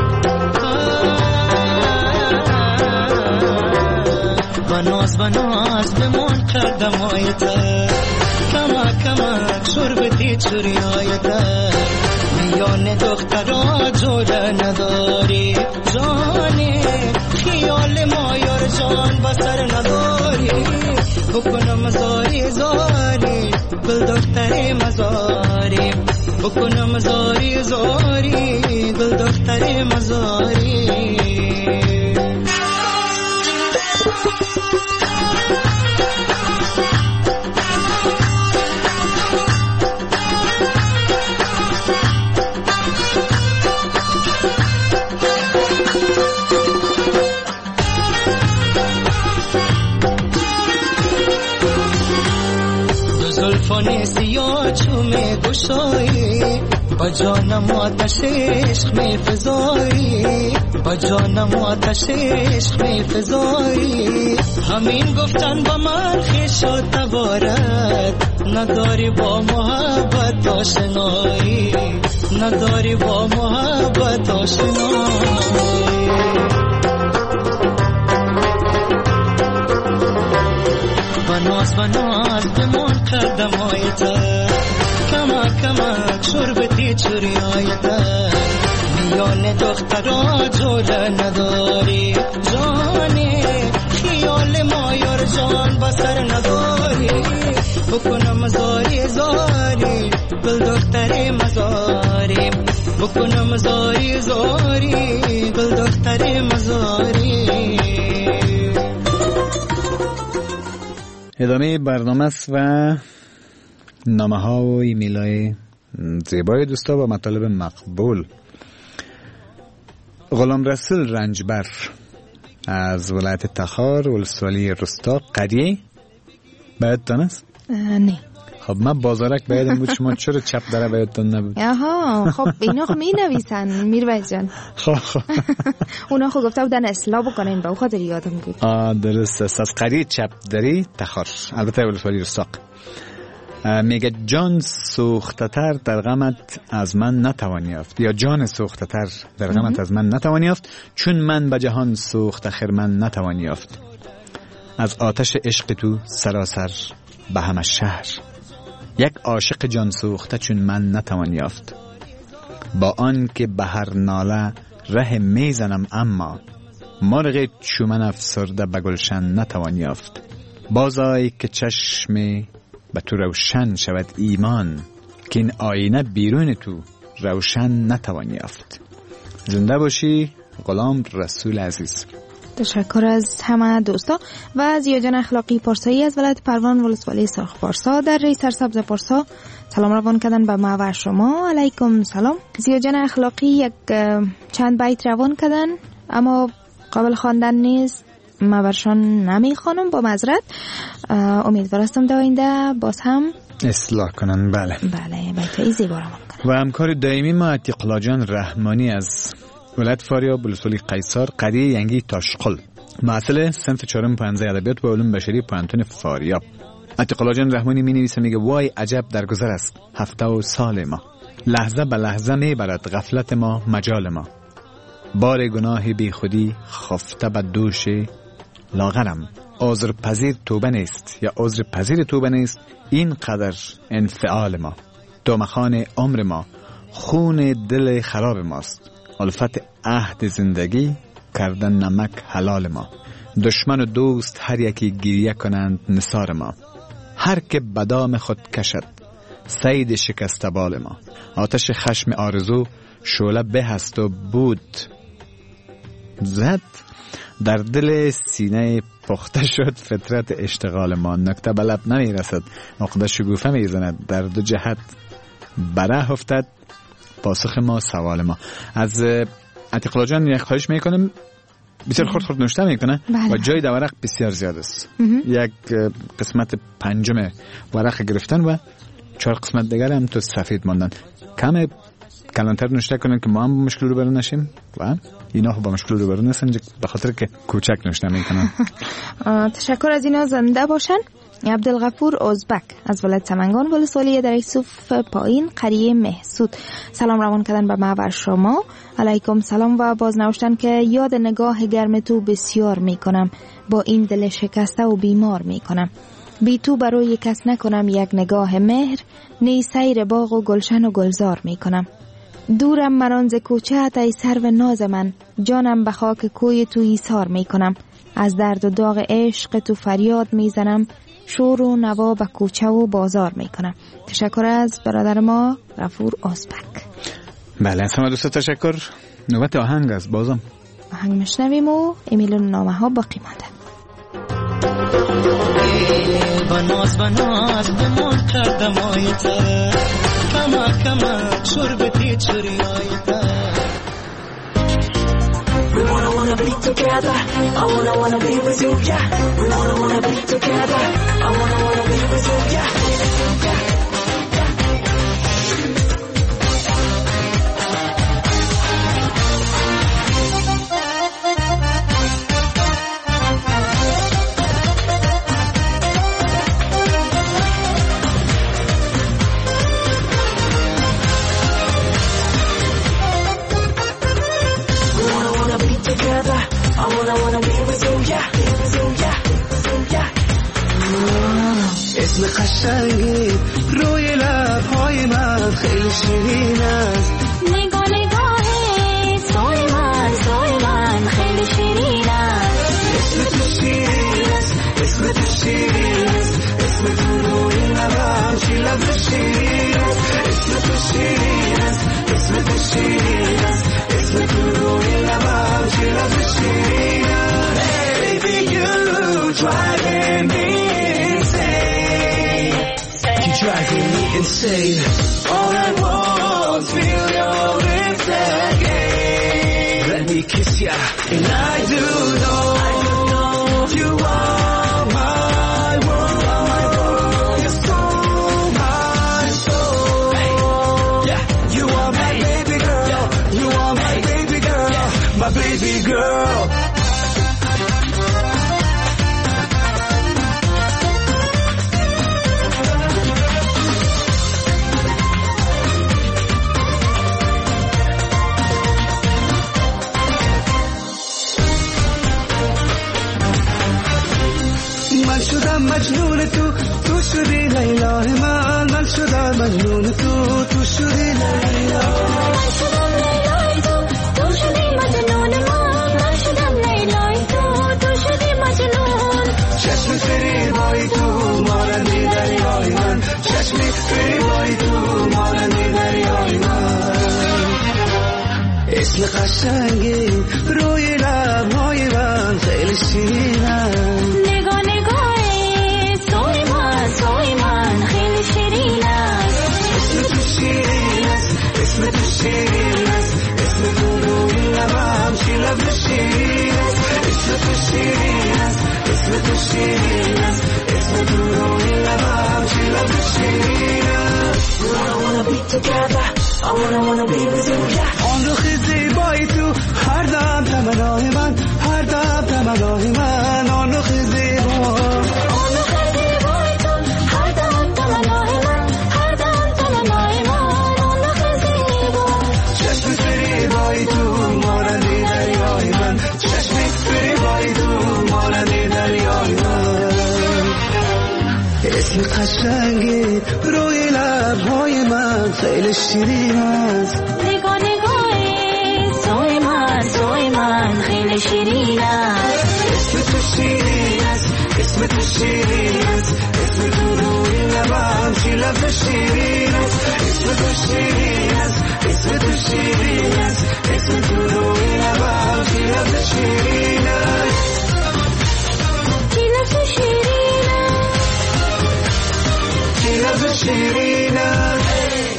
S13: بناز بناز بمون کردم آیتا، کما کما شربتی چوری آیتا. میان دخترا جوره نداری، جانی خیال ما یار جان بسر نداری. بکنم زاری زاری گل دختر مزاری، بکنم زاری زاری گل دختر مزاری.
S14: زلفان سیاه چوم گشایی با جانم آتش عشق می فزایی با جانم آتش عشق می فزایی همین گفتن با من خویش و تبارد نداری با محبت آشنایی نداری با محبت آشنایی بناز بناز بمان قدم آیده کما کما شربتی چوری آیده میان دخترها جوله نداری جانی خیال مایار جان بسر نداری بکنم زاری زاری گل دختر مزاری بکنم زاری زاری گل دختر مزاری.
S12: ادامه برنامه است و نامه ها و ایمیل های زیبای دوستا و مطالب مقبول. غلام رسول رنجبر از ولایت تخار ولسوالی رستا قریه باید است؟
S11: نه.
S12: خب من بازارک بایدم بود، شما چرا چپ داره بایدتون نبود؟
S11: آها خب اینا خب می نویسن میربایز جان.
S12: خب خب
S11: اونا خب گفته بودن اصلاح بکنین به خاطر یادم بود.
S12: آه درست است. از قریه چپ داری تخار البته ولسوالی رستاق. میگه جان سوخته تر در غمت از من نتوانی یافت، یا جان سوخته تر در غمت از من نتوانی یافت، چون من به جهان سوخته خرمن نتوانی یافت. از آتش عشق تو سراسر به همه شهر، یک عاشق جان سوخته چون من نتوان یافت. با آن که به هر ناله ره میزنم اما مرغ چومن افسرده به گلشن نتوان یافت. بازای که چشمی به تو روشن شود ایمان، که این آینه بیرون تو روشن نتوان یافت. زنده باشی غلام رسول عزیز.
S11: تشکر از همه دوستا و از یاجان اخلاقی پارسایی از ولایت پروان ولسوالی سرخ پارسا در ری سرسبز پارسا سلام روان کردن به ما و شما. علیکم سلام. زیاجان اخلاقی یک چند بیت روان کردن اما قابل خواندن نیست، ما برشان نمی خوانم با معذرت. امیدوارم در آینده باز هم
S12: اصلاح کنن. بله
S11: بله بیتای زیبا روان کنن.
S12: و همکار دائمی ما عتیق‌الله جان رحمانی از ولایت فاریاب ولسوالی قیصر قریه ینگی تاشقل، محصل صنف چهارم پانزده ادبیات و علوم بشری پانتون فاریاب. عتیق‌الله جان رحمانی می نویسه، میگه وای عجب در گذر است هفته و سال ما، لحظه به لحظه می برد غفلت ما مجال ما. بار گناه بی خودی خفته به دوش لاغرم، عذر پذیر توبه نیست یا عذر پذیر توبه نیست، این قدر انفعال ما. دومخان عمر ما خون دل خراب ماست، الفت عهد زندگی کردن نمک حلال ما. دشمن و دوست هر یکی گریه کنند نثار ما، هر که بدام خود کشد سید شکست بال ما. آتش خشم آرزو شعله به هست و بود زد، در دل سینه پخته شد فطرت اشتغال ما. نکته به لب نمی رسد عقده شگوفه می زند، در دو جهت بره افتد پاسخ ما سوال ما. از عتیق‌الله جان یک خواهش میکنم، بسیار خورد خورد نوشته میکنه و جای در ورق بسیار زیاد است. یک قسمت پنجم ورق گرفتن و چهار قسمت دیگر هم تو سفید ماندن. کم کلانتر نوشته کنن که ما هم با مشکل رو برو نشیم و اینا با مشکل رو برو نشن به خاطر که کوچک نوشته میکنن.
S11: تشکر از اینا. زنده باشن. عبدالغفور ازبک از ولایت سمنگان ولسوالی در یوسف پایین قریه محسود سلام روان کردن به ما و شما. علیکم سلام و باز نوشتن که یاد نگاه گرم تو بسیار میکنم، با این دل شکسته و بیمار میکنم. بی تو برای کس نکنم یک نگاه مهر، نی سیر باغ و گلشن و گلزار میکنم. دورم مران ز کوچه ای سرو ناز من، جانم به خاک کوی تو ایثار میکنم. از درد و داغ عشق تو فریاد میزنم، شور و نوا به کوچه و بازار میکنم. تشکر از برادر ما غفور ازبک.
S12: بله از همه دوستا تشکر. نوبت آهنگ است، بازم
S11: آهنگ مشنویم و ایمیل و نامه ها باقی مانده.
S14: بناز بناز بمون قدمایت کما کما شربتی چریایت
S15: We wanna wanna be together. I wanna wanna be with you, yeah. We wanna wanna be together. I wanna wanna be with you, yeah. yeah.
S9: اسم قشنگی روی لبهای من خیلی شیرین است
S10: نگاه نگاه سوی من سوی من خیلی شیرین است
S9: اسم تو شیرین است اسم تو شیرین است اسم تو روی لبم چی لب شیرین است اسم تو شیرین است اسم تو شیرین است اسم تو روی لبم چی لب شیرین است Baby you driving me driving me insane. All I want is feel your lips again. Let me kiss ya, and I do know, I do know you are my world, my world. You're so my soul. Hey. Yeah, you are my hey. baby girl. Yeah. You are my hey. baby girl, yeah. my baby girl. من شدم مجنون تو تو شدی لیلا من من شدم مجنون تو تو شدی لیلا
S10: من شدم لیلای تو تو شدی مجنون من من شدم لیلای تو تو شدی مجنون
S9: چشم فریبایی تو مانندی دریای من چشم فریبایی تو مانندی دریای من اسم قشنگی روی لبهای من خیلی شیرینه اسم تو شیرین است اسم تو روی لبم چی لب شیرین است اسم تو شیرین است اسم تو شیرین است اسم تو روی لبم چی لب شیرین است We wanna wanna be together I wanna wanna be with you yeah آن رخ زیبایی تو هر دم تمنای من هر دم تمنای من آن رخ زیبا
S10: آن رخ زیبایی تو هر دم تمنای من هر دم تمنای من آن رخ زیبا
S9: چشم فریبایی تو مانندی دریای من چشم فریبایی تو مانندی دریای من اسم قشنگی روی لبهای من خیلی شیرین است
S10: نگاه نگاه سوی من سوی من خیلی شیرین است
S9: اسم تو شیرین است اسم تو شیرین است اسم تو روی لبم چی لب شیرین است اسم تو شیرین است اسم تو شیرین است اسم تو روی لبم چی لب شیرین است
S10: چی لب شیرین است
S9: چی لب شیرین است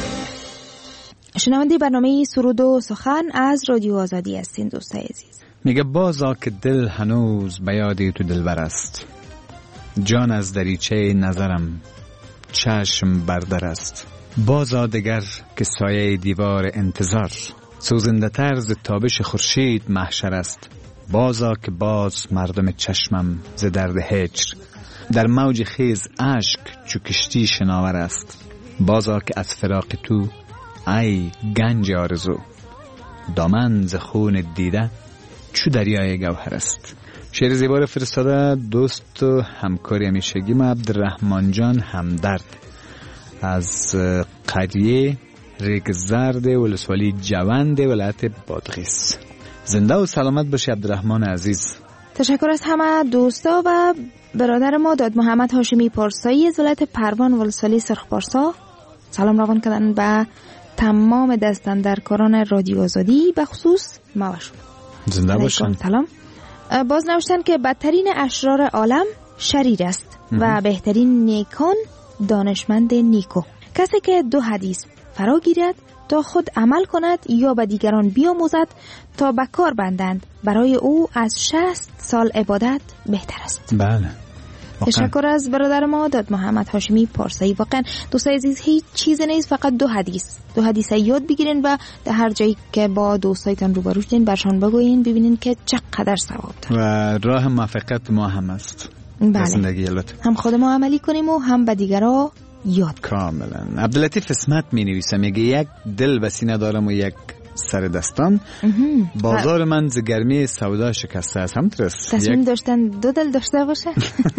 S11: شنونده برنامه سرود و سخن از رادیو آزادی هستین دوستای عزیز.
S12: میگه بازا که دل هنوز به یاد تو دلبر است جان از دریچه نظرم چشم بردر است بازا دگر که سایه دیوار انتظار سوزنده طرز تابش خورشید محشر است بازا که باز مردم چشمم ز درد هجر در موج خیز اشک چو کشتی شناور است بازا که از فراق تو ای گنج آرزو دامن ز خون دیده چو دریای گوهر است. شعر زیبا فرستاده دوست و همکاری همیشگی ما عبدالرحمن جان همدرد از قریه ریگ زرد ولسوالی جوند ولایت بادغیس. زنده و سلامت باشی عبدالرحمن عزیز.
S11: تشکر از همه دوستا و برادر ما داد محمد هاشمی پارسایی از ولایت پروان ولسوالی سرخپارسا. سلام روان کردن به تمام دستاندرکاران رادیو آزادی به خصوص ما و شما.
S12: زنده باشن.
S11: سلام. باز نوشتن که بدترین اشرار عالم شریر است و بهترین نیکان دانشمند نیکو. کسی که دو حدیث فرا گیرد تا خود عمل کند یا به دیگران بیاموزد تا به کار بندند، برای او از شصت سال عبادت بهتر است.
S12: بله.
S11: تشکر از برادر ما داد محمد هاشمی پارسایی. واقعا دوستای عزیز هیچ چیز نیست، فقط دو حدیث دو حدیث یاد بگیرین و در هر جایی که با دوستایتان روبرو شدین برشان بگوین، ببینین که چقدر ثواب داره
S12: و راه موفقیت ما هم است.
S11: بله.
S12: زندگی البته هم
S11: خود ما عملی کنیم و هم به دیگران یاد
S12: کاملا. عبداللطیف اسمت می نویسه، میگه یک دل و سینه دارم و یک سر دستان. بازار من ز گرمی سودا شکسته است. هم درست
S11: تصمیم یک... داشتن دو دل داشته باشه.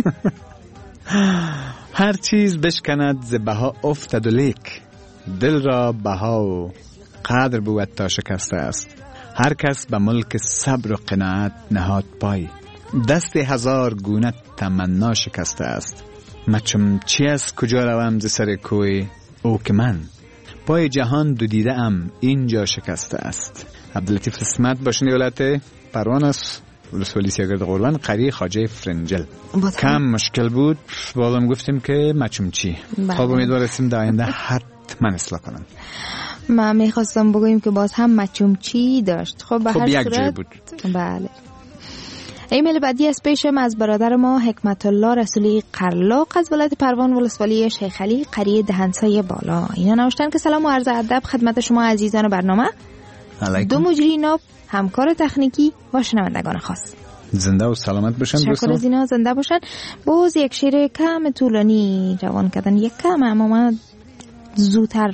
S12: هر چیز بشکند ز بها افتد و لیک، دل را بها و قدر بود تا شکسته است. هر کس به ملک صبر و قناعت نهاد پای، دست هزار گونه تمنا شکسته است. مچم چی از کجا روم ز سر کوی او که من، پای جهان دو دیده ام اینجا شکسته است. عبداللطیف اسمت باشنده ولایت پروان است، ولسوالی سیاگرد قربان، قریه خواجه فرنجل. کم مشکل بود، بعدم گفتیم که مچم چی. خب امیدوار هستیم در آینده حتما اصلاح کنم.
S11: ما میخواستم بگویم که باز هم مچم چی داشت. خب به
S12: خب
S11: هر
S12: یک
S11: صورت
S12: جای بود.
S11: بله. ایمیل بعدی از پیشم از برادر ما حکمت الله رسولی قرلاق از ولایت پروان ولسوالی شیخ علی قریه دهنسای بالا. اینا نوشتن که سلام و عرض ادب خدمت شما عزیزان برنامه.
S12: علیکم.
S11: دو مجری ناب، همکار تکنیکی و شنوندگان خاص.
S12: زنده و سلامت باشن.
S11: شکر از اینا زنده باشن. باز یک شیر کم طولانی روان کردن، یک کم اما زودتر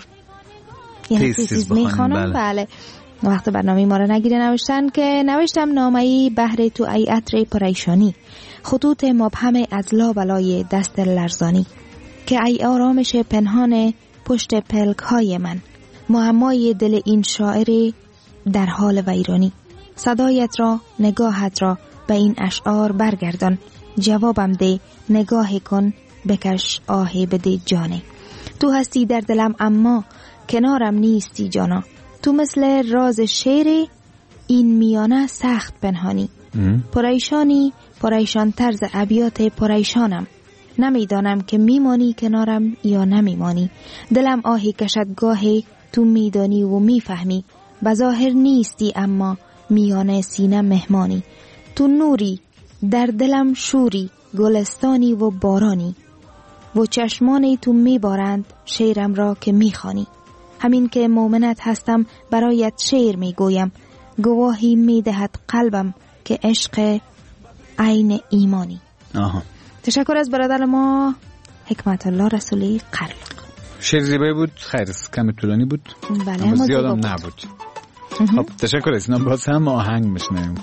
S11: یعنی تیز میخوانم. بله. وقت برنامه ما را نگیره. نوشتن که نوشتم نامه‌ای بهر تو ای عطر پریشانی، خطوط مبهم از لابلای دست لرزانی، که ای آرامش پنهان پشت پلک های من، معمای دل این شاعر در حال ویرانی. صدایت را نگاهت را به این اشعار برگردان، جوابم ده نگاه کن بکش آه بده جانه. تو هستی در دلم اما کنارم نیستی جانا، تو مثل راز شعر این میانه سخت پنهانی. پریشانی پریشان طرز ابیات پریشانم، نمیدانم که میمانی کنارم یا نمیمانی. دلم آهی کشد گاهی تو میدانی و میفهمی، بظاهر نیستی اما میانه سینه مهمانی. تو نوری در دلم شوری، گلستانی و بارانی، و چشمانی تو میبارند شعرم را که میخوانی. همین که مومنت هستم برایت شعر میگویم، گواهی میدهد قلبم که عشق عین ایمانی.
S12: آها.
S11: تشکر از برادر ما حکمت الله رسولی قرلاق.
S12: شعر زیبایی بود، خیر کم طولانی بود.
S11: بله
S12: اما زیادم نبود. خب تشکر از اینا. باز هم آهنگ میشنیم.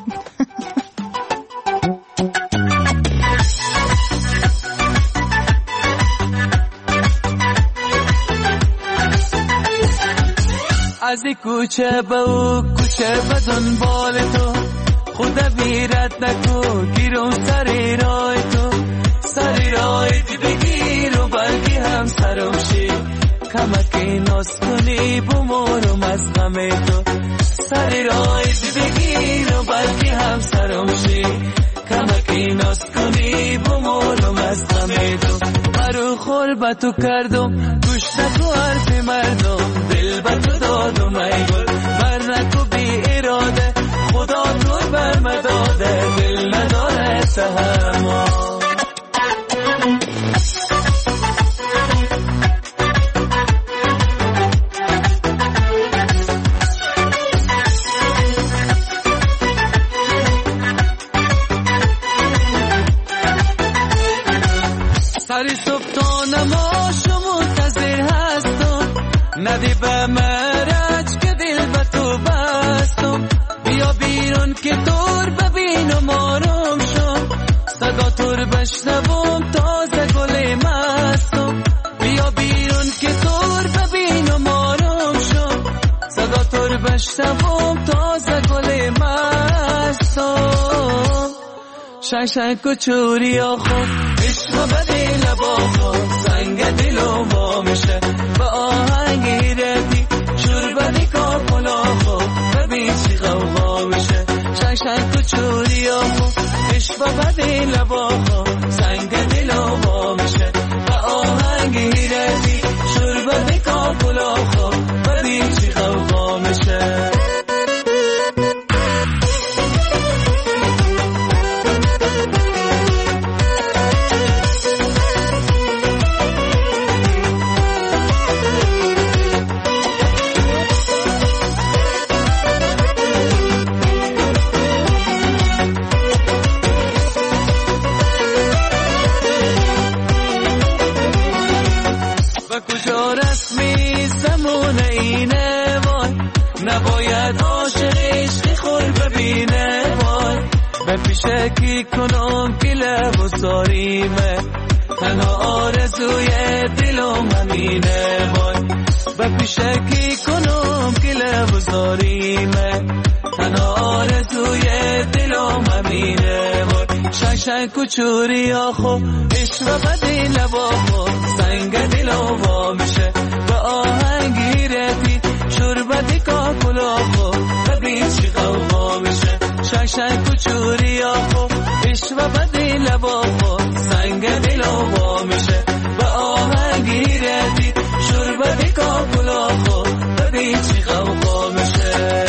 S9: از کوچه به او کوچه به دنبال تو، خدا بیرت نکو گیرم سری رای تو، سری رای دی بگیر و بلگی هم سرم شی، کمکی ناز کنی بمورم از غم تو، سری رای دی بگیر و بلگی هم سرم شی، کمکی ناز کنی بمورم از غم تو. مرو خور با تو کردم گوش نکو حرف مردم، دل با تو دادم ای گل بر نکو بی اراده، خدا تو بر مداده دل نداره تحمل. سری صبح تا نماز منتظر هستم، ندی به مرج که دل به تو بستم، بیا بیرون که تور ببینم آرام شم، صدا تور بشنوم تازه گل مستم، بیا بیرون که تور ببینم آرام شم، صدا تور بشنوم تازه گل مستم. شنگ شنگ کچوری آخو عشق بدی لبا خود سنگ دلو با میشه، با آهنگی ردی شور بدی کاپلا خود ببین چی غوغا میشه. شنگ شنگ کچوری آخو عشق بدی لبا خود سنگ
S13: نباید عاشق عشقی خور ببینه وای به پیشکی کنم که لب و زاریمه تنها آرزوی دلم همینه وای به پیشکی کنم که لب و زاریمه تنها آرزوی دلم همینه وای شنگ شنگ کچوری آخو عشق و بدی لبا خود سنگ دلم وا میشه به آهنگی رفی شربتی کاکلا خود ببین چی قوقا میشه شنگ شنگ کچوری آخو عشق و بدی لبا خود سنگ دلم وا میشه به آهنگی رفی شربتی کاکلا خود ببین چی قوقا میشه.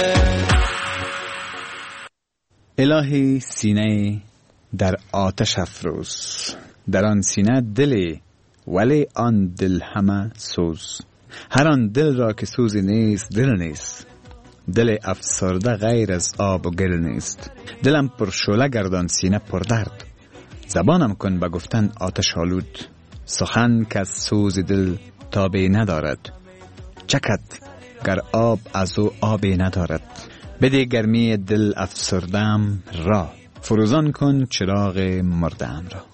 S12: الهی سینه در آتش افروز، در آن سینه دلی ولی آن دل همه سوز. هر آن دل را که سوزی نیست دل نیست، دل افسرده غیر از آب و گل نیست. دلم پر شعله گردان سینه پر درد، زبانم کن به گفتن آتش آلود. سخن که از سوز دل تابی ندارد، چکد گر آب از او آبی ندارد. بده گرمی دل افسردم را، فروزان کن چراغ مردم را.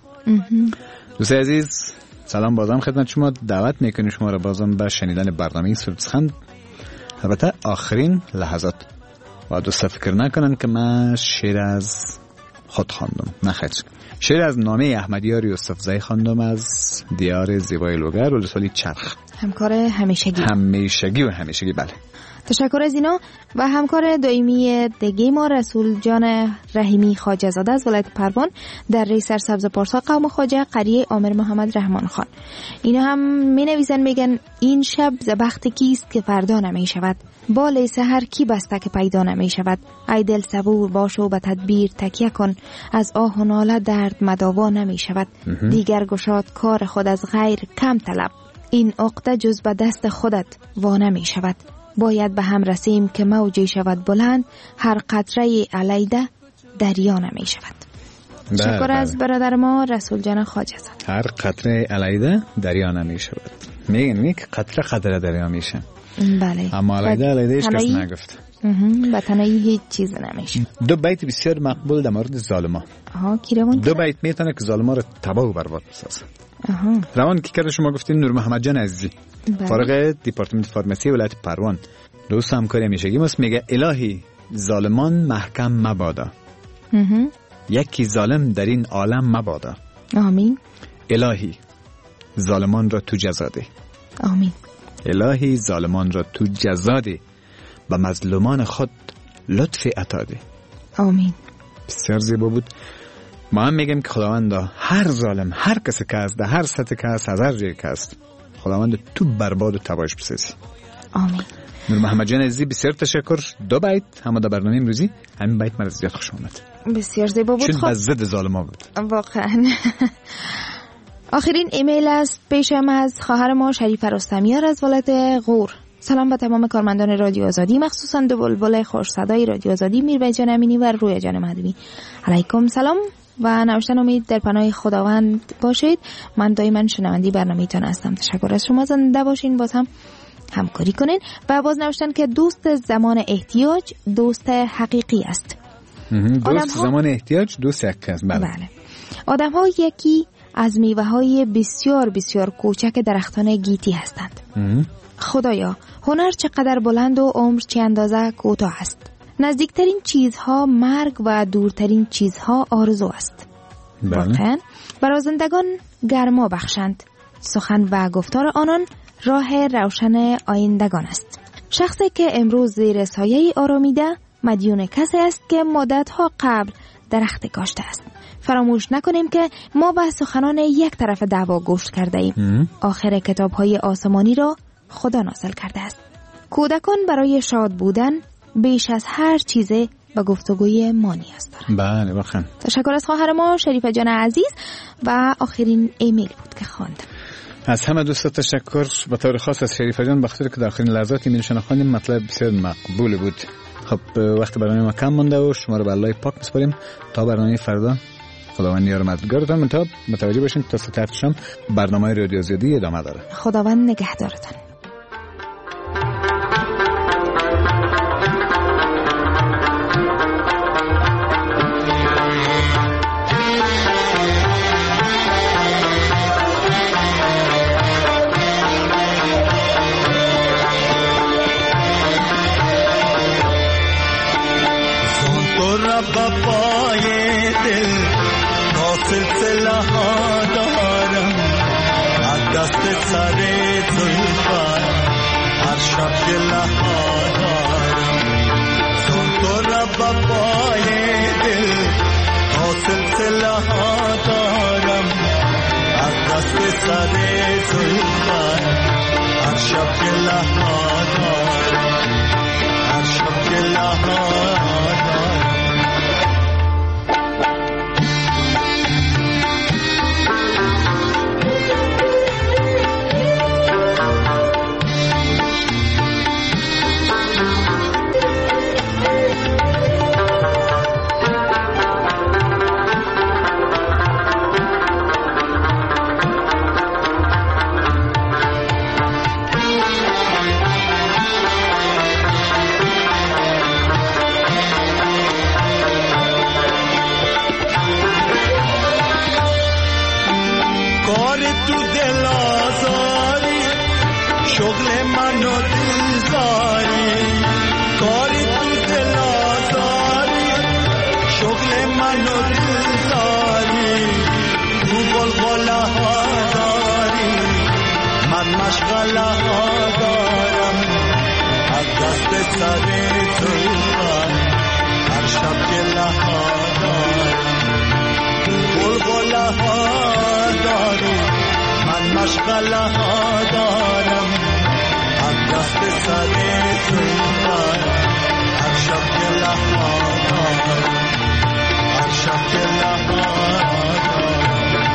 S12: دوست عزیز سلام بازم خدمت شما، دعوت میکنیم شما را بازم به شنیدن برنامه سرود سخن، البته آخرین لحظات. و دوست فکر نکنن که من شعر از خود خواندم، نه خیر، شعر از نامه احمدیار یوسفزئی خواندم از دیار زیبای لوگر ولسوالی چرخ،
S11: همکار همیشگی
S12: همیشگی و همیشگی. بله
S11: تشکر از اینا. و همکار دائمی دیگه ما رسول جان رحیمی خواجه زاده از ولایت پروان در ری سرسبز پارسا قوم خواجه قریه عامر محمد رحمان خان. اینا هم می نویسن میگن این شب ز بخت کیست که فردا نمی شود، بال سحر کی بسته که پیدا نمی شود. ای دل صبور باش و به تدبیر تکیه کن، از آه و ناله درد مداوا نمی شود. دیگر گشاد کار خود از غیر کم طلب، این عقده جز به دست خودت وا نمی شود. باید به هم رسیم که موجی شود بلند، هر قطره علیده دریا نمی شود. شکر از برادر ما رسول جان خواجه زاده.
S12: هر قطره علیده دریا نمی شود. میگن میگه قطره قطره دریا میشه.
S11: بله.
S12: اما علیده علیده هیچ کس نگفت.
S11: به تنهایی هیچ چیز نمیشه.
S12: دو بیت بسیار مقبول در مورد ظالما.
S11: آها کی روان؟
S12: دو بیت میتونه که ظالما رو تباه و برباد بسازه. آها. روان کی کرده شما گفتین نور محمد جان عزیزی. فارغ دیپارتمنت فارمسی ولایت پروان، دوست همکاری همیشگی ماست. میگه الهی ظالمان محکم مبادا، یکی ظالم در این عالم مبادا.
S11: آمین.
S12: الهی ظالمان را تو جزا ده.
S11: آمین.
S12: الهی ظالمان را تو جزا ده، به مظلومان خود لطف عطا ده.
S11: آمین.
S12: بسیار زیبا بود. ما هم میگیم که خداوندا هر ظالم، هر کسی که هست، در هر سطح که هست، از هر جایی که هست، خداوند تو برباد و تباهش بسازی.
S11: آمین.
S12: نور محمد جان عزیزی بسیار تشکر. دو بیت همه در برنامه امروزی، همین بیت مرا زیاد خوش آمد،
S11: بسیار زیبا بود.
S12: چون بزد ظالما بود
S11: واقعا. آخرین ایمیل است پیشم از خواهر ما شریفه رستمیار از ولایت غور. سلام به تمام کارمندان رادیو آزادی، مخصوصا دو بلبل خوش صدای رادیو آزادی، میربای جان امینی و رویا جان مهدوی. علیکم سلام و نوشتن امید در پناه خداوند باشید. من دائما شنوندی برنامه‌تان هستم. تشکر از شما، زنده باشین، باز هم همکاری کنین. و باز نوشتن که دوست زمان احتیاج دوست حقیقی است.
S12: دوست زمان احتیاج دوست حقیقی است. بله.
S11: بله. آدم ها یکی از میوه های بسیار بسیار کوچک درختان گیتی هستند. خدایا هنر چقدر بلند و عمر چه اندازه کوتاه است. نزدیکترین چیزها مرگ و دورترین چیزها آرزو است. واقعا برازندگان گرما بخشند، سخن و گفتار آنان راه روشن آیندگان است. شخصی که امروز زیر سایه آرامیده مدیون کسی است که مدتها قبل درخت کاشته است. فراموش نکنیم که ما به سخنان یک طرف دعوا گوش کرده ایم. آخر کتاب‌های آسمانی را خدا نازل کرده است. کودکان برای شاد بودن بیش از هر چیزه به گفتگوی ما نیاز دارند.
S12: بله واقعا.
S11: تشکر از خواهر ما شریفه جان عزیز. و آخرین ایمیل بود که خواندم.
S12: از همه دوستا تشکر، به طور خاص از شریفه جان، بخاطر که در آخرین لحظات ایمیلشون خواندیم. مطلب بسیار مقبول بود. خب وقت برنامه ما کم مونده و شما رو به الله پاک میسپاریم تا برنامه فردا. خداوند یار مددگارتان. منتها متوجه باشین تا ساعت هفت شام برنامه رادیو آزادی ادامه داره.
S11: خداوند نگهدارتان.
S9: را با پای دل تا سلسله ها دارم از دست سر زلفت هر شب گله ها دارم تو را با پای دل تا سلسله ها دارم از دست سر زلفت هر شب گله ها دارم هر شب گله ها دارم شغل من و دلزاری کاری تو دل آزاری شغل من و دلزاری تو بلبله ها داری من مشغله ها دارم از دست سر زلفت هر شب گله ها دارم تو بلبله ها داری من مشغله ها دارم از دست سر زلفت هر شب گله ها دارم هر شب گله ها دارم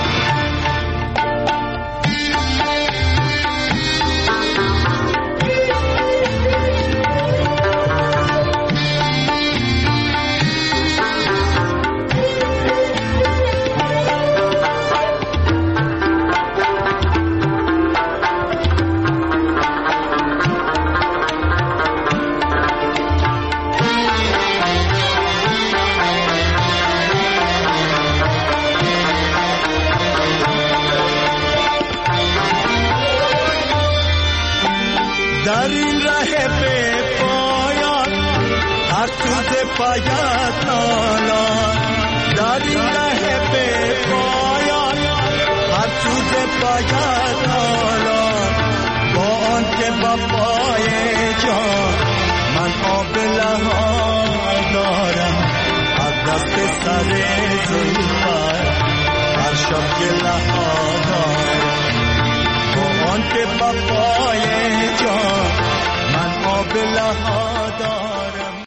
S9: در این ره به پایان هر سوز پایت نالان در این ره به پایان هر سوز پایت نالان با آن که با پای جان من آبله ها دارم از دست سر زلفت هر شب گله ها دارم با آن که با پای جان من آبله ها دارم